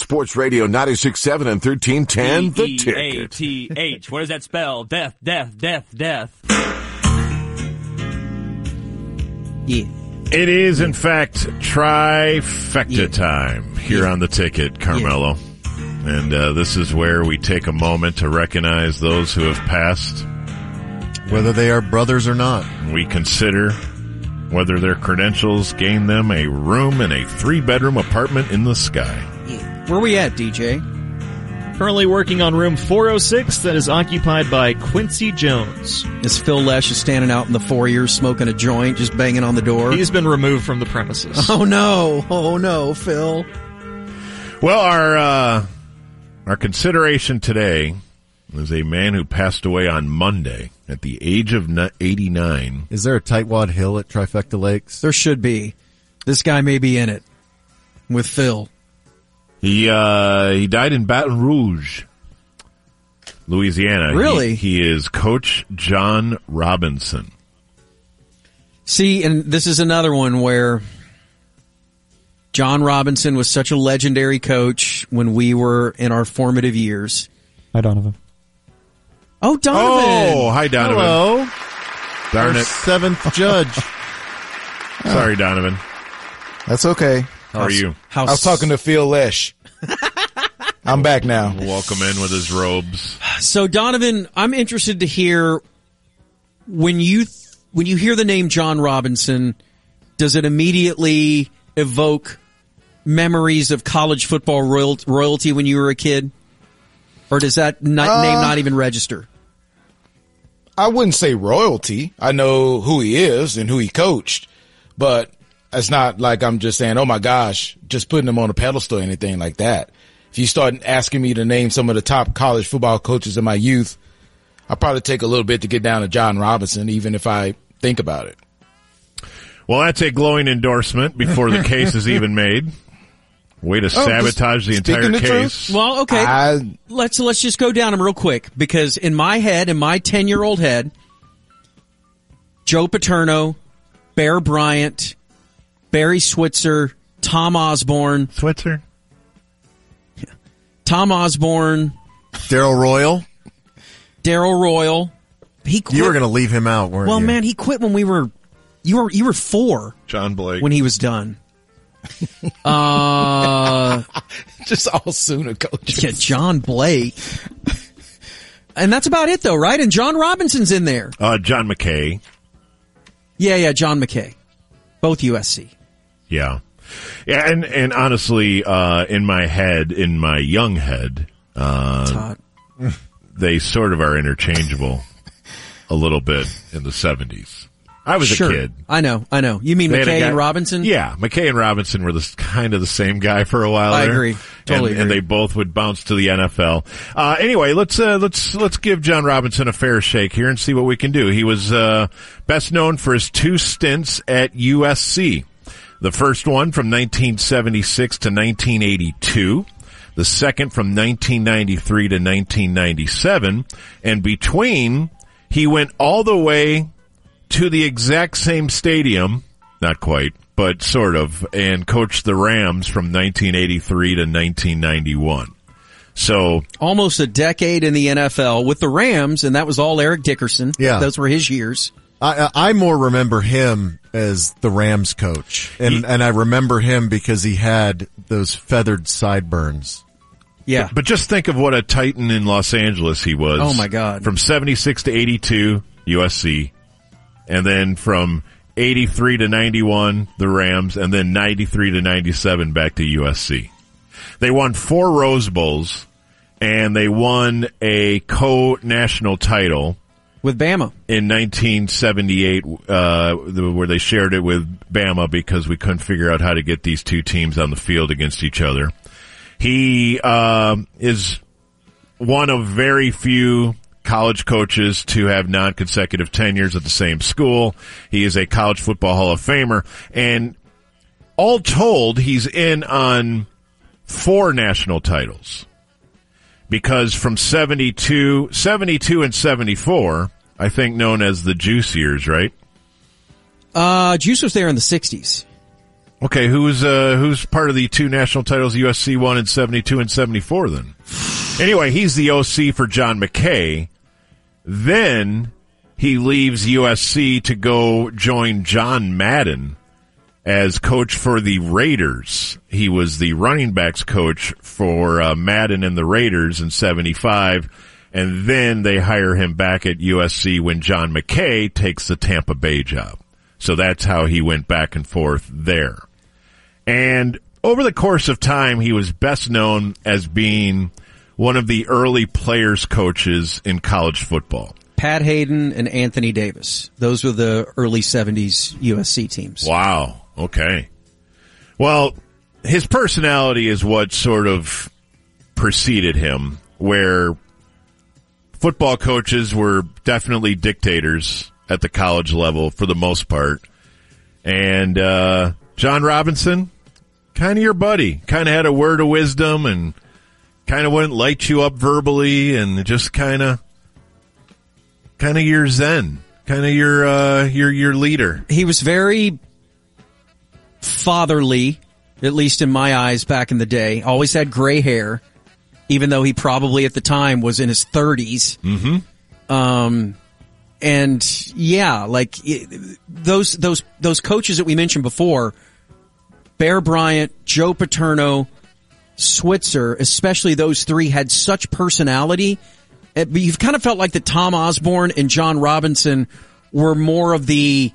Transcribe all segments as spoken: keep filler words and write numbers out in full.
Sports Radio ninety-six point seven and thirteen ten, The Ticket. D E A T H. What does that spell? Death, death, death, death. Yeah. It is, in fact, trifecta Yeah. time here Yeah. on The Ticket, Carmelo. Yeah. And uh, this is where we take a moment to recognize those who have passed. Whether they are brothers or not. We consider whether their credentials gain them a room in a three-bedroom apartment in the sky. Yeah. Where we at, D J? Currently working on room four oh six that is occupied by Quincy Jones. As Phil Lesh is standing out in the foyer smoking a joint, just banging on the door. He's been removed from the premises. Oh, no. Oh, no, Phil. Well, our uh, our consideration today is a man who passed away on Monday at the age of eighty-nine. Is there a tightwad hill at Trifecta Lakes? There should be. This guy may be in it with Phil. He uh, he died in Baton Rouge, Louisiana. Really? He, he is Coach John Robinson. See, and this is another one where John Robinson was such a legendary coach when we were in our formative years. Hi, Donovan. Oh, Donovan. Oh, hi, Donovan. Hello. Darn Our it. seventh judge. Sorry, Donovan. That's okay. How are you? How I was talking to Phil Lesh. I'm back now. Welcome in with his robes. So, Donovan, I'm interested to hear when you th- when you hear the name John Robinson, does it immediately evoke memories of college football royal- royalty when you were a kid? Or does that not, uh, name not even register? I wouldn't say royalty. I know who he is and who he coached, but it's not like I'm just saying, oh my gosh, just putting him on a pedestal or anything like that. If you start asking me to name some of the top college football coaches in my youth, I'll probably take a little bit to get down to John Robinson, even if I think about it. Well, that's a glowing endorsement before the case is even made. Way to sabotage the entire the case. Truth. Well, okay. I, let's let's just go down them real quick, because in my head, in my ten-year-old head, Joe Paterno, Bear Bryant, Barry Switzer, Tom Osborne. Switzer? Tom Osborne. Daryl Royal. Daryl Royal. He quit. You were going to leave him out, weren't well, you? man, he quit when we were, you were, you were four. John Blake. When he was done. uh, just all Sooner coaches. Yeah, John Blake. And that's about it, though, right? And John Robinson's in there. Uh, John McKay. Yeah, yeah, John McKay. Both U S C. Yeah. Yeah, and, and honestly, uh, in my head, in my young head, uh, they sort of are interchangeable a little bit in the seventies. I was sure. a kid. I know, I know. You mean They had a McKay guy- and Robinson? Yeah, McKay and Robinson were the, kind of the same guy for a while I there. agree. Totally and, agree. and they both would bounce to the N F L. Uh, anyway, let's, uh, let's, let's give John Robinson a fair shake here and see what we can do. He was, uh, best known for his two stints at U S C. The first one from nineteen seventy-six to nineteen eighty-two. The second from nineteen ninety-three to nineteen ninety-seven. And between, he went all the way to the exact same stadium, not quite, but sort of, and coached the Rams from nineteen eighty-three to nineteen ninety-one. So almost a decade in the N F L with the Rams, and that was all Eric Dickerson. Yeah. Those were his years. I, I more remember him as the Rams coach, and He- and I remember him because he had those feathered sideburns. Yeah. But just think of what a Titan in Los Angeles he was. Oh, my God. From seventy-six to eighty-two, U S C. And then from eighty-three to ninety-one, the Rams. And then ninety-three to ninety-seven, back to U S C. They won four Rose Bowls, and they won a co-national title. With Bama. In nineteen seventy-eight, uh, where they shared it with Bama because we couldn't figure out how to get these two teams on the field against each other. He, uh, is one of very few college coaches to have non-consecutive tenures at the same school. He is a college football Hall of Famer, and all told, he's in on four national titles. Because from seventy-two, seventy-two and seventy-four, I think known as the Juice years, right? Uh, Juice was there in the sixties. Okay, who's uh, who's part of the two national titles U S C won in seventy-two and seventy-four then? Anyway, he's the O C for John McKay. Then he leaves U S C to go join John Madden as coach for the Raiders. He was the running backs coach for uh, Madden and the Raiders in seventy-five, and then they hire him back at U S C when John McKay takes the Tampa Bay job. So that's how he went back and forth there. And over the course of time, he was best known as being one of the early players coaches in college football. Pat Hayden and Anthony Davis. Those were the early seventies U S C teams. Wow. Okay. Well, his personality is what sort of preceded him, where football coaches were definitely dictators at the college level for the most part. And uh, John Robinson, kind of your buddy, kind of had a word of wisdom and kind of wouldn't light you up verbally and just kind of kind of your zen, kind of your uh, your your leader. He was very fatherly, at least in my eyes back in the day. Always had gray hair, even though he probably at the time was in his thirties. Mm-hmm. Um, and yeah, like it, those those those coaches that we mentioned before, Bear Bryant, Joe Paterno, Switzer, especially those three had such personality. But you've kind of felt like that Tom Osborne and John Robinson were more of the,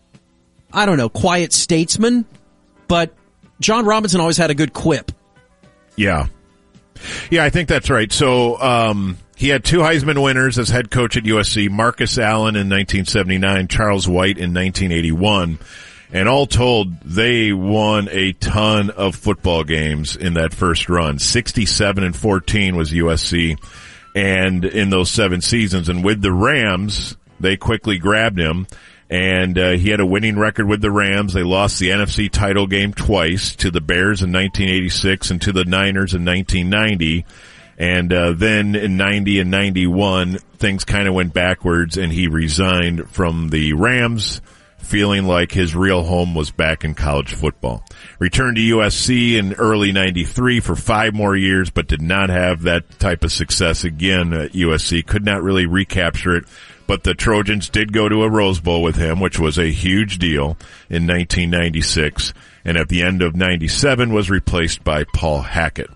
I don't know, quiet statesman, but John Robinson always had a good quip. Yeah. Yeah, I think that's right. So, um, he had two Heisman winners as head coach at U S C, Marcus Allen in nineteen seventy-nine, Charles White in nineteen eighty-one. And all told, they won a ton of football games in that first run. sixty-seven and fourteen was U S C. And in those seven seasons, and with the Rams, they quickly grabbed him, and uh, he had a winning record with the Rams. They lost the N F C title game twice, to the Bears in nineteen eighty-six and to the Niners in nineteen ninety. And uh, then in ninety and ninety-one, things kind of went backwards, and he resigned from the Rams, feeling like his real home was back in college football. Returned to U S C in early ninety-three for five more years, but did not have that type of success again at U S C. Could not really recapture it, but the Trojans did go to a Rose Bowl with him, which was a huge deal in nineteen ninety-six, and at the end of ninety-seven was replaced by Paul Hackett.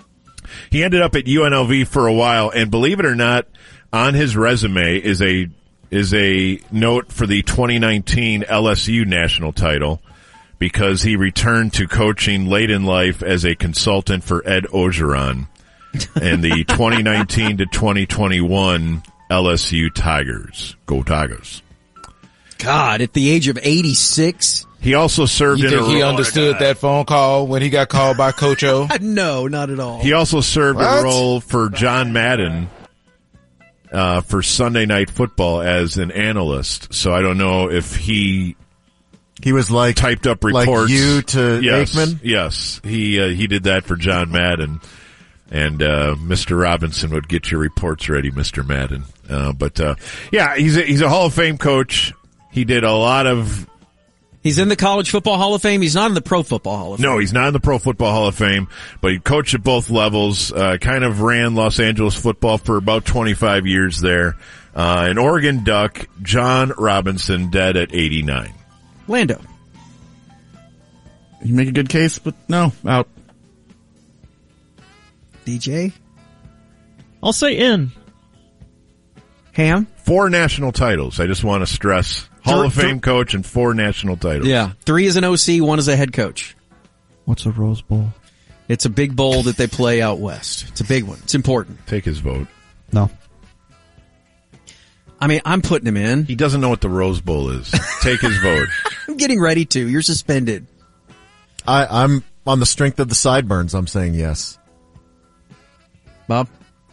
He ended up at U N L V for a while, and believe it or not, on his resume is a is a note for the twenty nineteen L S U national title, because he returned to coaching late in life as a consultant for Ed Orgeron and the twenty nineteen to twenty twenty-one L S U Tigers. Go Tigers. God, at the age of eighty-six? He also served You in a think he role, understood that phone call when he got called by Coach O? No, not at all. He also served What? a role for John Madden uh, for Sunday Night Football as an analyst. So I don't know if he He was like typed up like reports. you to yes, Aikman? Yes, he uh, he did that for John Madden, and uh, Mister Robinson would get your reports ready, Mister Madden. Uh, but uh, yeah, he's a, he's a Hall of Fame coach. He did a lot of. He's in the College Football Hall of Fame. He's not in the Pro Football Hall of Fame. No, he's not in the Pro Football Hall of Fame, but he coached at both levels. Uh, kind of ran Los Angeles football for about twenty-five years there. Uh, an Oregon Duck, John Robinson, dead at eighty-nine. Lando. You make a good case, but no, out. D J? I'll say in. Ham? Four national titles. I just want to stress. Hall of Fame coach and four national titles. Yeah. Three as an O C, one as a head coach. What's a Rose Bowl? It's a big bowl that they play out west. It's a big one. It's important. Take his vote. No. I mean, I'm putting him in. He doesn't know what the Rose Bowl is. Take his vote. I'm getting ready to. You're suspended. I, I'm on the strength of the sideburns. I'm saying yes. Bob?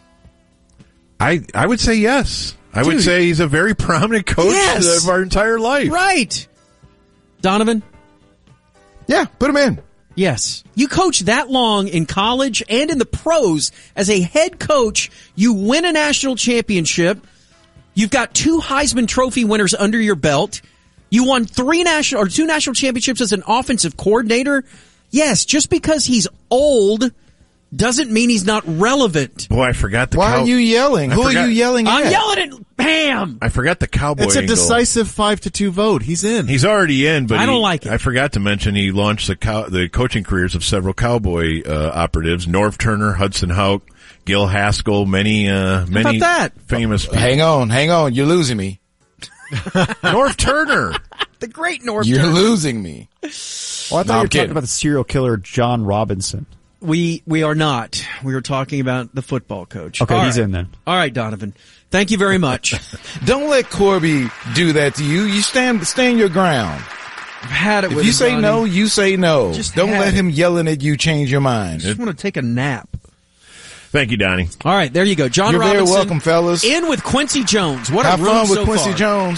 I I would say yes. I Dude. would say he's a very prominent coach Yes. of our entire life. Right. Donovan? Yeah, put him in. Yes. You coach that long in college and in the pros as a head coach. You win a national championship. You've got two Heisman Trophy winners under your belt. You won three national or two national championships as an offensive coordinator. Yes, just because he's old doesn't mean he's not relevant. Boy, I forgot the Why cow- are you yelling? I Who forgot- are you yelling at? I'm yelling at Bam. I forgot the Cowboy It's a angle. decisive five to two vote. He's in. He's already in, but I don't he- like it. I forgot to mention he launched the cow- the coaching careers of several Cowboy uh, operatives: Norv Turner, Hudson Houck, Gil Haskell, many uh, many about that? famous people. Hang on, hang on. You're losing me. Norv Turner. The great North. You're Turner. losing me. Well, I thought No, you I'm were talking kidding. about the serial killer John Robinson. We we are not. We were talking about the football coach. Okay, All he's right. in then. All right, Donovan. Thank you very much. Don't let Corby do that to you. You stand stand your ground. I've had it If with you him, say Donnie. no, you say no. Just Don't had let it. him yelling at you change your I mind. just want to take a nap. Thank you, Donnie. All right, there you go. John You're very Robinson. welcome, fellas. In with Quincy Jones. What Have a room fun with so Quincy far. Jones.